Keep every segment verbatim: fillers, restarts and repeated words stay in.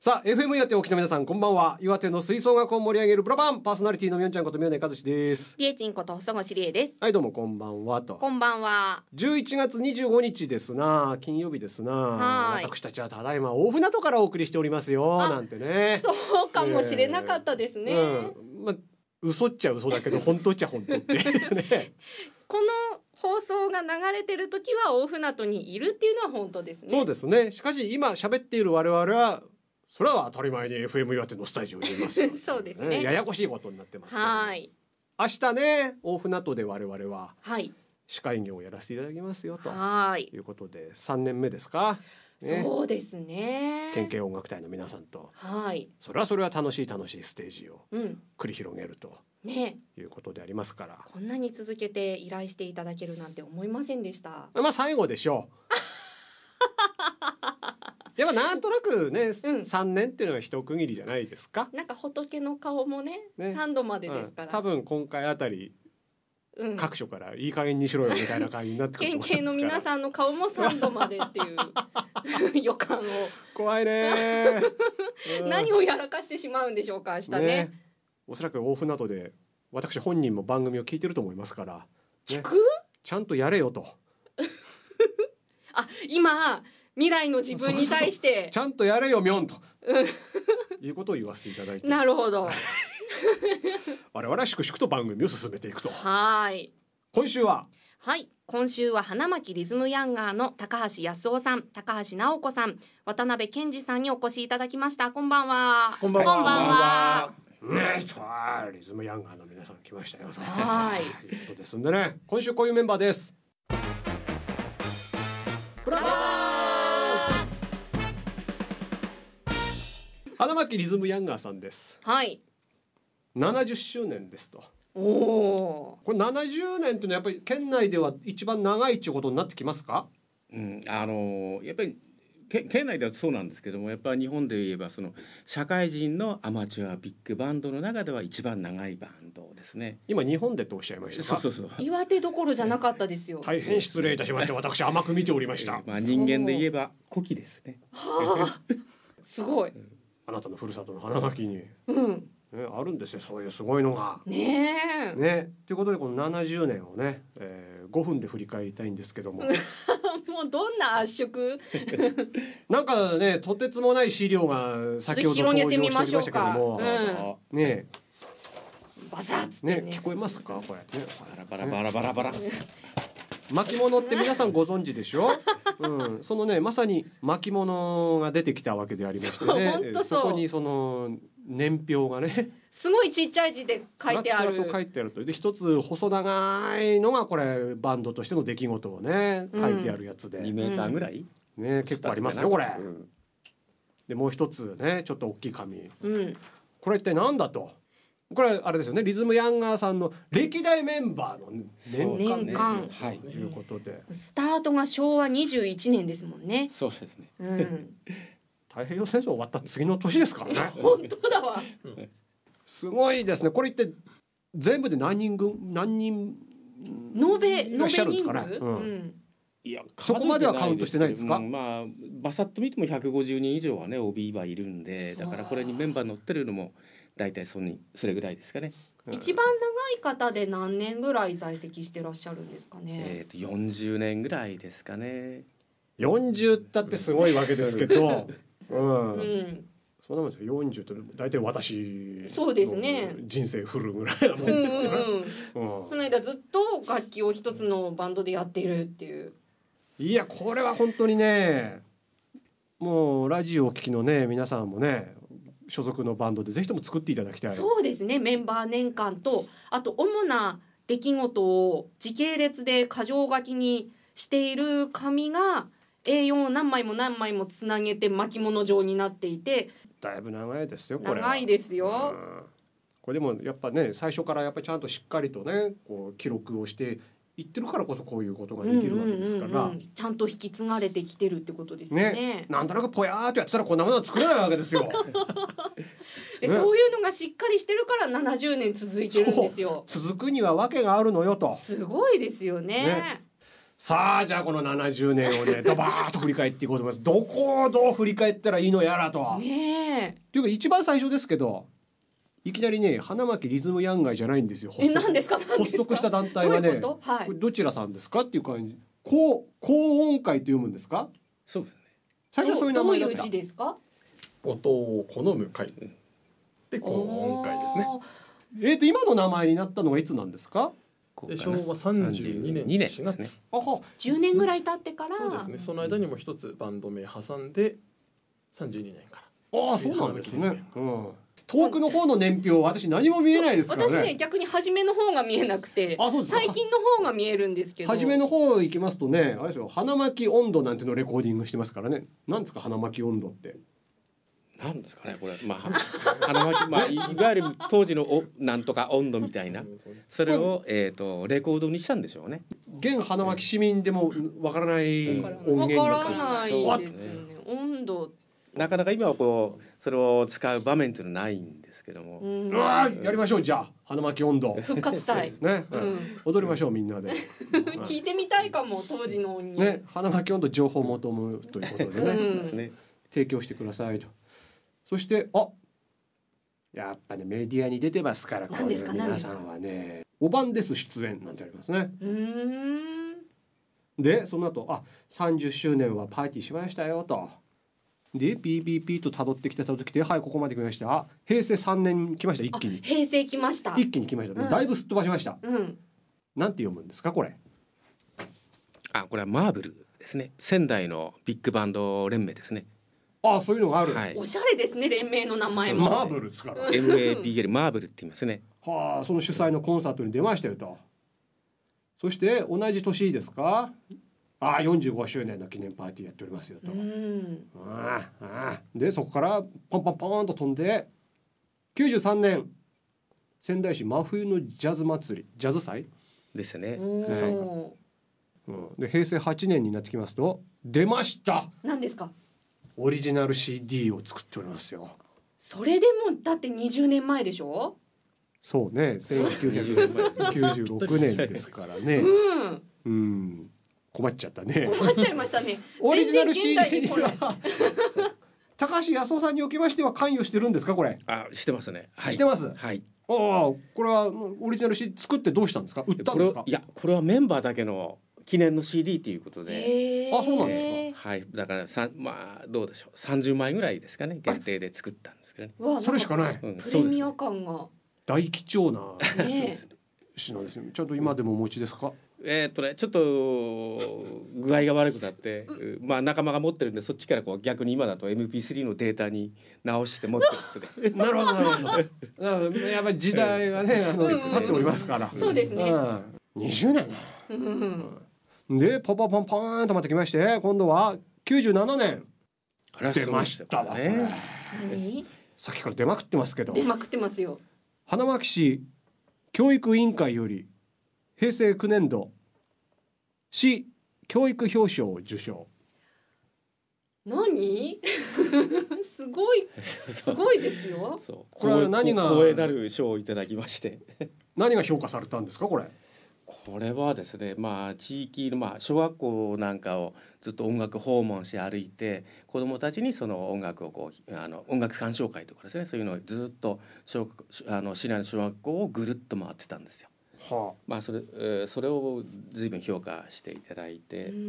さあ エフエム 岩手沖の皆さんこんばんは。岩手の吹奏楽を盛り上げるブラバンパーソナリティのみおんちゃんこと宮根和志です。 りえちんこと細越りえです。 はいどうもこんばんはと。 こんばんは。 じゅういちがつにじゅうごにちですな、金曜日ですな。 はい私たちはただいま大船渡からお送りしておりますよなんてね。 そうかもしれなかったですね、 えーうんまあ、嘘っちゃ嘘だけど本当っちゃ本当ってねこの放送が流れてる時は大船渡にいるっていうのは本当ですね。 そうですね。しかし今喋っている我々はそれは当たり前に エフエム 岩手のスタジオにいますそうですね。 ややこしいことになってますけど、 はい、 明日ね大船渡で我々ははい司会業をやらせていただきますよとはいいうことでさんねんめですか、ね、 そうですね。 県警音楽隊の皆さんと、 はい、 それはそれは楽しい楽しいステージをうん繰り広げるとね、 いうことでありますから、 こんなに続けて依頼していただけるなんて思いませんでした。 まあ最後でしょうやっぱなんとなくね、うん、さんねんっていうのが一区切りじゃないですか。 なんか仏の顔も ね, ねさんどまでですから、 うん、多分今回あたり、うん、各所からいい加減にしろよみたいな感じになってくると思いますから県警の皆さんの顔もさんどまでっていう予感を怖いね、 うん、何をやらかしてしまうんでしょうか明日 ね, ねおそらく大船渡で私本人も番組を聞いてると思いますから、ね、 聞くちゃんとやれよとあ今未来の自分に対してそうそうそうちゃんとやれよみょんということを言わせていただいてなるほど我々は粛々と番組を進めていくと。 はい今週ははい今週は花巻リズムヤンガーの高橋康夫さん、高橋直子さん、渡辺健二さんにお越しいただきました。こんばんは。 こんばんは。 こんばんは。 ねえ、ちょーリズムヤンガーの皆さん来ましたよと。 はいということですんでね、今週こういうメンバーです。ブラボー。花巻リズムヤンガーさんです。 はい。 ななじゅっしゅうねんですと。 おお。 これななじゅうねんっていうのはやっぱり県内では一番長いっていうことになってきますか？ うん、あのやっぱり県内ではそうなんですけども、やっぱり日本で言えばその社会人のアマチュアビッグバンドの中では一番長いバンドですね。 今日本でとおっしゃいましたか？ そうそうそう。 岩手どころじゃなかったですよ。 大変失礼いたしました。私甘く見ておりました。 まあ人間で言えば古希ですね。 はあ、すごい。 あなたのふるさとの花巻に。 うん。 ね、あるんですよそういうすごいのが。 ねえ。 ねということでこのななじゅうねんをね、えー、ごふんで振り返りたいんですけどももうどんな圧縮なんかねとてつもない資料が先ほど登場しておりましたけども、うん、ねバサッつってね、 ね聞こえますかこれ、ね、 バラバラバラバラバラ巻物って皆さんご存知でしょ、うん、そのねまさに巻物が出てきたわけでありましてねそ, そこにその年表がねすごいちっちゃい字で書いてあるつらつらと書いてあるとで一つ細長いのがこれバンドとしての出来事をね書いてあるやつで、うん、 にメーターぐらい、 ね、結構ありますよこれ、 うん、 でもう一つねちょっと大きい紙、 うん、 これ一体何だと。これあれですよねリズムヤンガーさんの歴代メンバーの年間ですよ、はい、ということでスタートがしょうわにじゅういちねんですもんね。 そうですね、 うん、 太平洋戦争終わった次の年ですからね本当だわ、 うん、すごいですね。これって全部で何人分何人延べいらっしゃるんですかね、 延べ人数、 うんうん、 いやそこまではカウントしてないですか？ うん、まあバサッと見てもひゃくごじゅうにん以上はね オービー はいるんで、だからこれにメンバー乗ってるのも大体それそれぐらいですかね。 一番長い方で何年ぐらい在籍してらっしゃるんですかね？ えー、とよんじゅうねんぐらいですかね。 よんじゅうだってすごいわけですけど、うんうん、 そんなもんですよ。よんじゅうって大体私そうですね人生フルぐらいなもんですよね、 うんうんうん、その間ずっと楽器を一つのバンドでやっているっていう。 いやこれは本当にねもうラジオをお聞きのね皆さんもね所属のバンドでぜひとも作っていただきたい。 そうですね。メンバー年間とあと主な出来事を時系列で箇条書きにしている紙が エーよん を何枚も何枚もつなげて巻物状になっていてだいぶ長いですよこれは。 長いですよ、 うん、これでもやっぱね最初からやっぱりちゃんとしっかりとねこう記録をしていってるからこそこういうことができるわけですから、うんうんうんうん、 ちゃんと引き継がれてきてるってことですよね。 ねなんとなくぽやーってやってたらこんなものは作れないわけですよで、ね、そういうのがしっかりしてるからななじゅうねん続いてるんですよ。 続くには訳があるのよと。 すごいですよ ね, ねさあじゃあこのななじゅうねんをねドバーッと振り返っていこうと思います。どこをどう振り返ったらいいのやらと。 ねえ。 というか一番最初ですけど、いきなりね花巻リズムヤンガイじゃないんですよ。 え、何ですか何ですか。 発足した団体はね、 どういうこと？はい、 これどちらさんですかっていう感じ。高高音会と読むんですか。 そうですね。 最初そういう名前だった。 どういう字ですか。 音を好む会で高音会ですね。 えーと今の名前になったのはいつなんですか。 で昭和さんじゅうにねんしがつですね。 あはじゅうねんぐらい経ってから。 そうですね。その間にも一つバンド名挟んでさんじゅうにねんから。 ああそうなんですね。うん。遠くの方の年表私何も見えないですからね。 私ね逆に初めの方が見えなくて、 あそうですか。 最近の方が見えるんですけど。 初めの方行きますとね、あれですよ、花巻温度なんてのをレコーディングしてますからね。なんですか花巻温度って。 なんですかねこれ、まあ花巻、まあいわゆる当時のおなんとか温度みたいな、それをえっとレコードにしたんでしょうね。 現花巻市民でもわからない音源わだったからないですよね。温度。 なかなか今はこうそれを使う場面っていうのはないんですけども。 うわやりましょうじゃあ花巻温度復活祭ね、 うん、 踊りましょうみんなで。 聞いてみたいかも当時の音源。 ね花巻温度情報を求むということでね、 うんね提供してくださいと。そしてあやっぱねメディアに出てますからこういう皆さんはねおばんです出演なんてありますね。 うーんでその後あさんじゅっしゅうねんはパーティーしましたよと。で ピーピーピー と辿ってきて辿ってきてはいここまで来ました。あ平成さんねん来ました一気に。 平成来ました。 一気に来ました、うん、だいぶすっ飛ばしました。 うん。 なんて読むんですかこれ。 あこれはマーブルですね。仙台のビッグバンド連盟ですね。 あそういうのがある、 はい、 おしゃれですね連盟の名前も。 マーブルですからエムエービーエル マーブルって言いますね。 はあその主催のコンサートに出ましたよと。そして同じ年ですか。ああよんじゅうごしゅうねんの記念パーティーやっておりますよと。 うんああああでそこからポンポンポンと飛んできゅうじゅうさんねん仙台市真冬のジャズ祭りジャズ祭ですね。 おうん、で平成はちねんになってきますと出ました何ですか。 オリジナル シーディー を作っておりますよ。 それでもだってにじゅうねんまえでしょ。 そうねせんきゅうひゃくきゅうじゅうろくねんですからね。 うん、 うん、困っちゃったね。 困っちゃいましたね。 オリジナル全然現代シーディー には高橋康夫さんにおきましては関与してるんですかこれ。 あしてますね。はい、 してます。 はい。 ああこれはオリジナル シーディー 作ってどうしたんですか。売ったんですか。 いやこれはメンバーだけの記念の シーディー ということで。 あそうなんですか。はいだからさまあどうでしょうさんじゅうまいぐらいですかね限定で作ったんですけどね。 わそれしかない、 うん、 プレミア感が、 大貴重なね、 品ですね。ちゃんと今でもお持ちですか。 えーっとねちょっと具合が悪くなって、まあ仲間が持ってるんでそっちからこう逆に今だと エムピースリー のデータに直して持ってますね。 なるほどなるほど。だからやっぱり時代がねあのうん経っておりますから。 そうですね、 うん、にじゅうねん。 うん、 でポンポンポンポンとまた来まして今度はきゅうじゅうななねん出ましたわ、 ね、 何さっきから出まくってますけど出まくってますよ。 花巻市教育委員会より平成きゅうねん度市教育表彰を受賞。 何すごいすごいですよ。 そうこれは何が光栄なる賞をいただきまして何が評価されたんですかこれ。 これはですねまあ地域のまあ小学校なんかをずっと音楽訪問して歩いて子どもたちにその音楽をこうあの音楽鑑賞会とかですねそういうのをずっと小あの市内の小学校をぐるっと回ってたんですよ。 はあ、 まあそれ、えー、それを随分評価していただいて、 うん、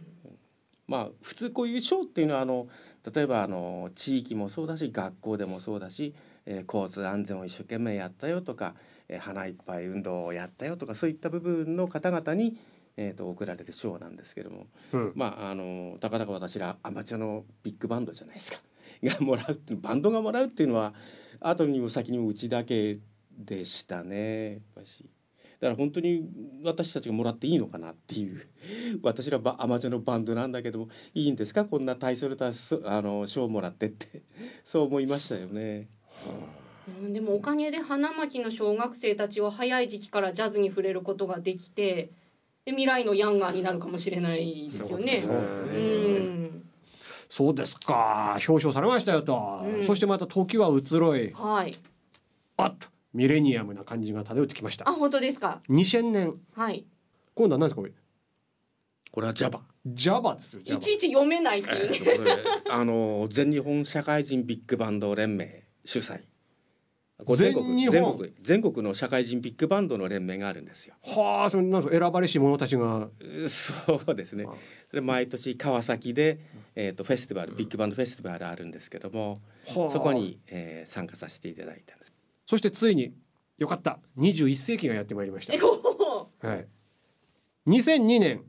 まあ普通こういう賞っていうのはあの例えばあの地域もそうだし学校でもそうだし、えー、交通安全を一生懸命やったよとか、えー、花いっぱい運動をやったよとかそういった部分の方々に、えー、と贈られる賞なんですけども、 うん、 まああのたかだか私らアマチュアのビッグバンドじゃないですかがもらうってバンドがもらうっていうのは後にも先にもうちだけでしたねやっぱし。だから本当に私たちがもらっていいのかなっていう私らアマチュアのバンドなんだけどもいいんですかこんな大それたあの賞をもらってってそう思いましたよね。 うん、でもおかげで花巻の小学生たちは早い時期からジャズに触れることができてで未来のヤンガーになるかもしれないですよね。 そうですね、 うん、 そうですか表彰されましたよと、 うん、 そしてまた時は移ろい、 はい、 あっとミレニアムな感じが漂ってきました。 あ本当ですか。 にせんねん、 はい、 今度は何ですかこれこれは Java。 Java ですよ。 いちいち読めないっていうね。 えーこれあの全日本社会人ビッグバンド連盟主催。これ全国全日本全国全国の社会人ビッグバンドの連盟があるんですよ。 はあ、それなんですか、選ばれし者たちが。 そうですね。それ毎年川崎で、えー、とフェスティバルビッグバンドフェスティバルあるんですけども、 はあそこに、えー参加させていただいたんです。 そしてついによかったにじゅういっ世紀がやってまいりました。 えおーはい、にせんにねん、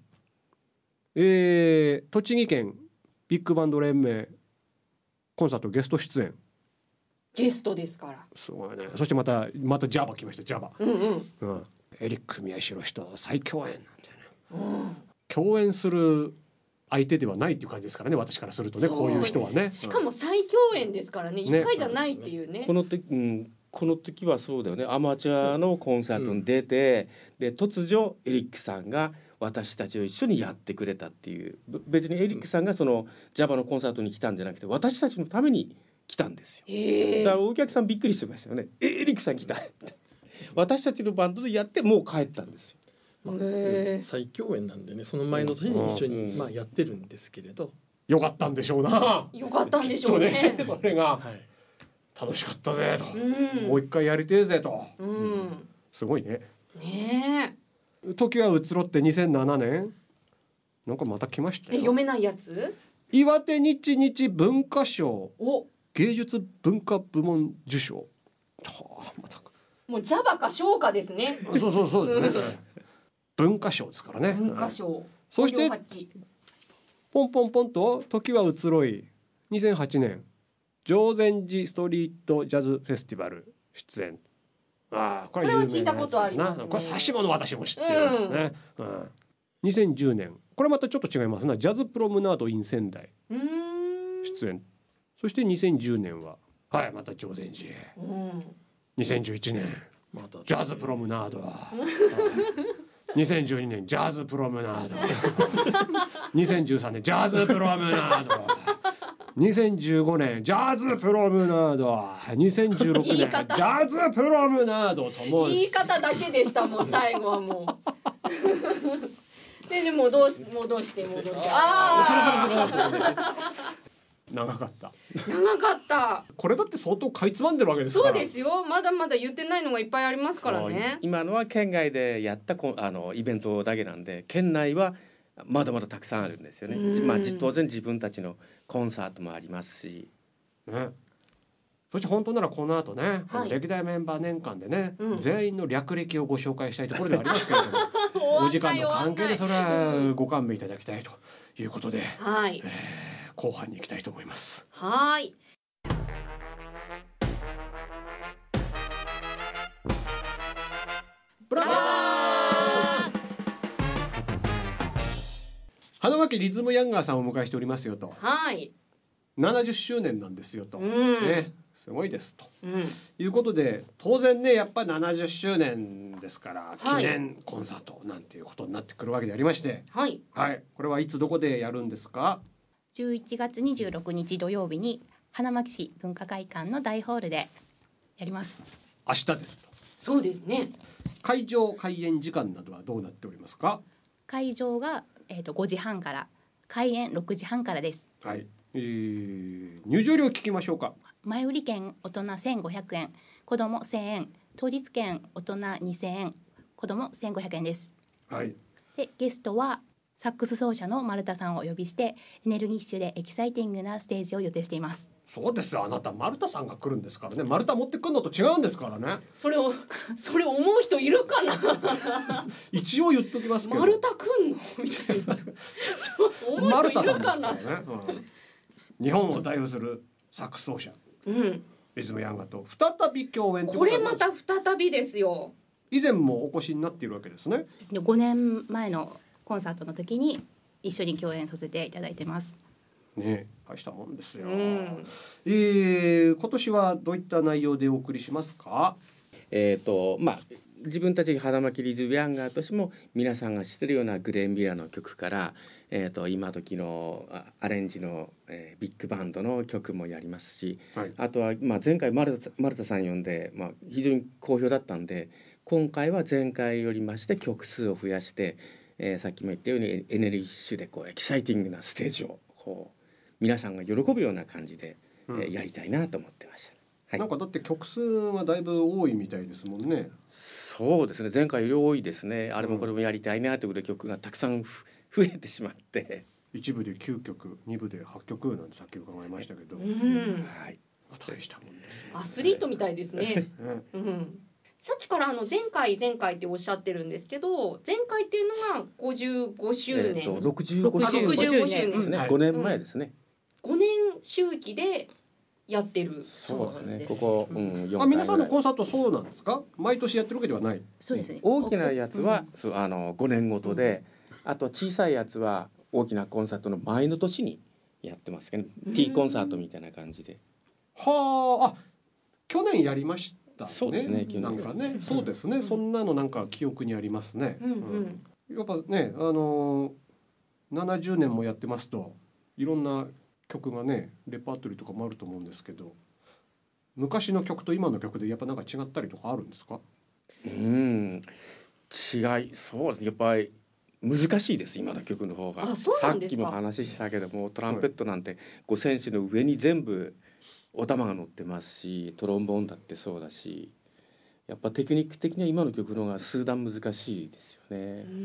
えー、栃木県ビッグバンド連盟コンサートゲスト出演。 ゲストですから。 すごいね。そしてまたまた Java 来ました。 Java、 うんうん。 うん、エリック宮代氏と再共演なんてね、 うん共演する相手ではないっていう感じですからね、私からするとね、 そうこういう人はね。 しかも再共演ですからね。一、 ね回じゃないっていうね。 この時、うん、この時はそうだよね。アマチュアのコンサートに出て、で突如エリックさんが私たちを一緒にやってくれたっていう。ぶ別にエリックさんがその Java のコンサートに来たんじゃなくて、私たちのために来たんですよ。 へえだからお客さんびっくりしてましたよね。えエリックさん来た私たちのバンドでやってもう帰ったんですよ。 へえ再共演なんでね、その前の年に一緒に、 うんまあ、やってるんですけれど、 よかったんでしょうな。 よかったんでしょうね。 きっとねそれがはい、 楽しかったぜと、 うんもう一回やりてえぜと、 うんすごいね。 ね時は移ろってにせんななねん、なんかまた来ましたえ。えよ。 読めないやつ？ 岩手日日文化賞お芸術文化部門受賞。はあ、またもう Java か昇華ですね。 そうそうそうですね。文化賞ですからね。 文化賞。 そして本領発揮ポンポンポンと時は移ろいにせんはちねん常禅寺ストリートジャズフェスティバル出演。ああ、これは有名なやつですな。 これは聞いたことありますねこれ指し物私も知ってるんですね、うんうん、にせんじゅうねんこれまたちょっと違いますな。ジャズプロムナード in 仙台うーん出演。そしてにせんじゅうねんははいまた常禅寺へ。 うんにせんじゅういちねんまたジャズプロムナードはにせんじゅうにねんジャズプロムナードにせんじゅうさんねんジャズプロムナードにせんじゅうごねんジャズプロムナードにせんじゅうろくねんジ言い方ャズプロムナードともう言い方だけでしたもん最後はもうでで戻し戻して戻してあそれあそれそれ長かった長かったこれだって相当かいつまんでるわけですから。 そうですよ。まだまだ言ってないのがいっぱいありますからね。 今のは県外でやったこあのイベントだけなんで、県内はまだまだたくさんあるんですよね。 うんまあじ当然自分たちのコンサートもありますし、 ね、そして本当ならこの後ね、 はいこの歴代メンバー年間でね、 うん全員の略歴をご紹介したいところではありますけれども終わんないお時間の関係でそれ終わんないはご勘弁いただきたいということで、 はい後半に行きたいと思います。 はいブラボー花巻リズムヤンガーさんをお迎えしておりますよと。 はいななじゅっしゅうねんなんですよと、 うんね、すごいですとうんいうことで、当然ねやっぱりななじゅっしゅうねんですから記はい念コンサートなんていうことになってくるわけでありまして、 はいはい、これはいつどこでやるんですか？ じゅういちがつにじゅうろくにち土曜日に花巻市文化会館の大ホールでやります。 明日ですと。 そうですね。 会場開演時間などはどうなっておりますか？ 会場が、えー、とごじはんから開演ろくじはんからです。 はい、えー、入場料聞きましょうか。 前売り券大人せんごひゃくえん、子どもせんえん、当日券大人にせんえん、子どもせんごひゃくえんです。 はい、 でゲストはサックス奏者の丸田さんをお呼びしてエネルギッシュでエキサイティングなステージを予定しています。 そうですよ。あなた丸田さんが来るんですからね。丸太持ってくるのと違うんですからね。 それをそれ思う人いるかな。 一応言っときますけど。 丸太くんのみたいな。そう思う丸人い田さんですかるかな。 らね、うん、日本を代表するサックス奏者うん。 リズムヤンガと再び共演というこれはまた再びですよ。 以前もお越しになっているわけですね。 そうですね、ごねんまえのコンサートの時に一緒に共演させていただいてます。 ね、大したもんですよ、 うんえー、今年はどういった内容でお送りしますか？ えっ、とまあ自分たち花巻リズムヤンガーとしても皆さんが知ってるようなグレン・ミラーの曲から、えー、と今時のあアレンジの、えービッグバンドの曲もやりますし、 はいあとは、まあ、前回丸田丸田さん呼んで、まあ、非常に好評だったんで今回は前回よりまして曲数を増やして、 えー、さっきも言ったようにエネルギッシュでこうエキサイティングなステージをこう皆さんが喜ぶような感じで、 うん、 えー、やりたいなと思ってました。はい、 なんかだって曲数がだいぶ多いみたいですもんね。 そうですね、前回より多いですね。あれもこれもやりたいなということで曲がたくさん増えてしまって、 一部できゅうきょく、二部ではっきょくなんてさっき伺いましたけど、 うん、 はい、 大したもんですよね。 アスリートみたいですね。 うん、 うん、さっきからあの前回前回っておっしゃってるんですけど、前回っていうのがごじゅうごしゅうねん、 えー、とろくじゅうごしゅうねんろくじゅうごしゅうねんですね、 はい、 ごねんまえですね、 ごねん周期でやってる。 そうですね、ここ、うん、よんかいぐらい。 あ、皆さんのコンサートそうなんですか？毎年やってるわけではない。 そうですね。 大きなやつは、 うん、 そうあのごねんごとで、あと小さいやつは大きなコンサートの前の年にやってますけど、 うん、 T コンサートみたいな感じで。 はあ、あ、去年やりましたね。 そうですね、去年なんかね、そうですね、そんなのなんか記憶にありますね。 うんうん、 うん、やっぱね、あのー、ななじゅうねんもやってますといろんな曲がねレパートリーとかもあると思うんですけど、昔の曲と今の曲でやっぱなんか違ったりとかあるんですか？ うん、違い、そうですね、やっぱり難しいです、今の曲の方が。 あ、そうなんですか。 さっきも話したけども、トランペットなんてごセンチの上に全部お玉が乗ってますし、トロンボーンだってそうだし、やっぱテクニック的には今の曲の方が数段難しいですよね。 うん、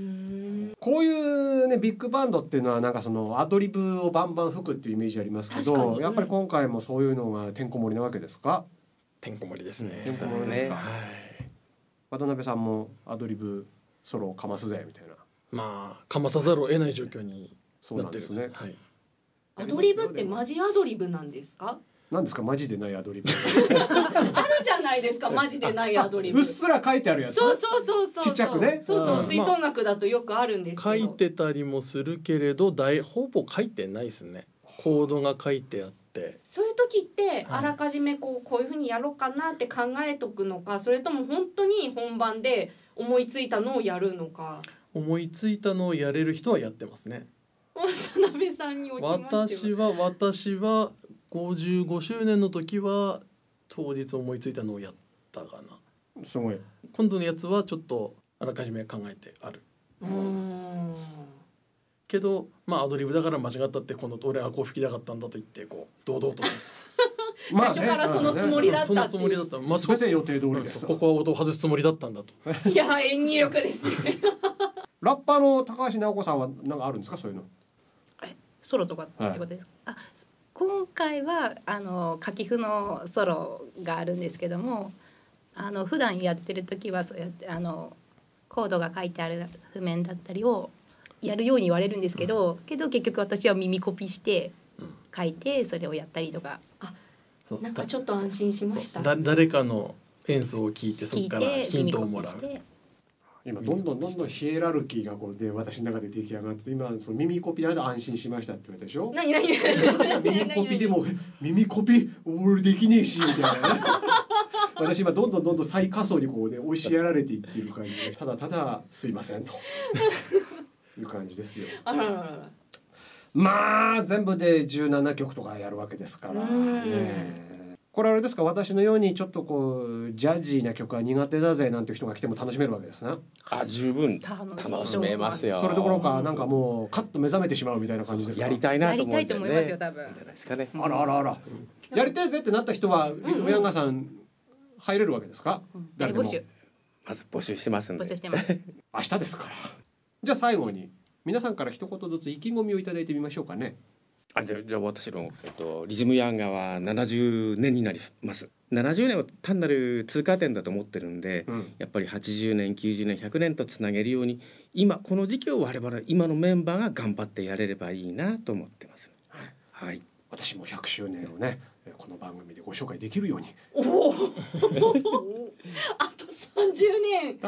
こういうねビッグバンドっていうのはなんかそのアドリブをバンバン吹くっていうイメージありますけど、やっぱり今回もそういうのがてんこ盛りなわけですか？ てんこ盛りですね。 てんこ盛りですか？ はい。 渡辺さんもアドリブソロをかますぜみたいな。 まあかまさざるを得ない状況にそうなんですね。 はい。 アドリブってマジアドリブなんですか？ なんですかマジでないアドリブ？ あるじゃないですか、マジでないアドリブ。 うっすら書いてあるやつ。 そうそうそうそう。 ちっちゃくね。 そうそう、 うん、 吹奏楽だとよくあるんですけど。 書いてたりもするけれど、大ほぼ書いてないですね。コードが書いてあって。 そういう時ってあらかじめこうこういう風にやろうかなって考えとくのか、それとも本当に本番で思いついたのをやるのか。 思いついたのをやれる人はやってますね。 渡辺さんにおきましては。 私は私はごじゅうごしゅうねんの時は当日思いついたのをやったかな。 すごい。 今度のやつはちょっとあらかじめ考えてある。 うーん。 けどまあアドリブだから間違ったってこの俺はこう吹きたかったんだと言ってこう堂々と最初からそのつもりだったっていう。 そのつもりだった。まあ、 全て予定通りですと。 ここは音を外すつもりだったんだと。 いや演技力ですね。 ラッパーの高橋直子さんは何かあるんですか、そういうの？ ソロとかってことですか？はい、あ、今回はあの掛布のソロがあるんですけども、あの普段やってる時はそうやってあのコードが書いてある譜面だったりをやるように言われるんですけど、うん、けど結局私は耳コピして書いてそれをやったりとか。 あ、なんかちょっと安心しました。 だ誰かの演奏を聞いてそこからヒントをもらう。 今どんどんどんどんヒエラルキーがこうで私の中で出来上がって今その耳コピなので安心しましたって言われたでしょ。 何何耳コピでも耳コピ俺できねえしみたいなね。私今どんどんどんどん最下層にこうね押しやられていっている感じで、ただただすいませんという感じですよ。 あらららら。 まあ全部でじゅうななきょくとかやるわけですから、ね。これあれですか、私のようにちょっとこうジャジーな曲は苦手だぜなんていう人が来ても楽しめるわけですね。 あ、十分楽しめますよ。 それどころかなんかもうカッと目覚めてしまうみたいな感じですか。 やりたいなと思うんで、ね、 やりたいと思いますよ多分。 ですかね。 あらあらあら、うん、やりたいぜってなった人はリズムヤンガーさん入れるわけですか？ うん、 誰でも募集まず募集してますんで。 募集してます。 明日ですから。じゃあ最後に皆さんから一言ずつ意気込みをいただいてみましょうかね。 あ、じゃあ、じゃあ私の、えっと、リズムヤンガはななじゅうねんになります。ななじゅうねんを単なる通過点だと思ってるんで、うん、やっぱりはちじゅうねんきゅうじゅうねんひゃくねんとつなげるように今この時期を我々今のメンバーが頑張ってやれればいいなと思ってます、はい、 私もひゃくしゅうねんをねこの番組でご紹介できるように。 おおあとさんじゅうねん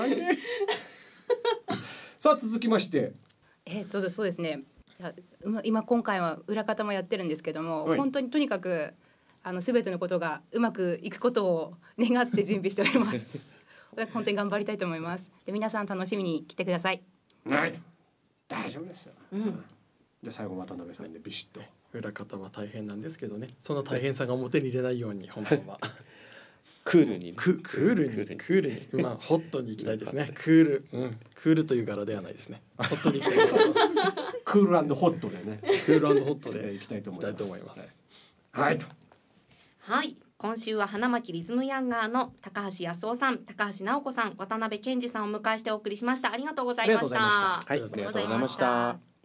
さあ続きましてえー、っとそうですね、今今回は裏方もやってるんですけども、はい、本当にとにかくあの全てのことがうまくいくことを願って準備しております本当に頑張りたいと思います。で皆さん楽しみに来てください。 はい、大丈夫ですよ、 うん、じゃあ最後渡辺さんでビシッと。 裏方は大変なんですけどね、その大変さが表に出ないように本番はクールにね、 ククールにクールにまあホットに行きたいですね。クール、うん、クールという柄ではないですね。ホットに行きたいと思います。 クール&ホットでねクール&ホットでで行きたいと思います。 行きたいと思います。 はい。 はい、今週は花巻リズムヤンガーの高橋康夫さん、高橋直子さん、渡辺健二さんをお迎えしてお送りしました。ありがとうございました。 ありがとうございましたはい、ありがとうございました。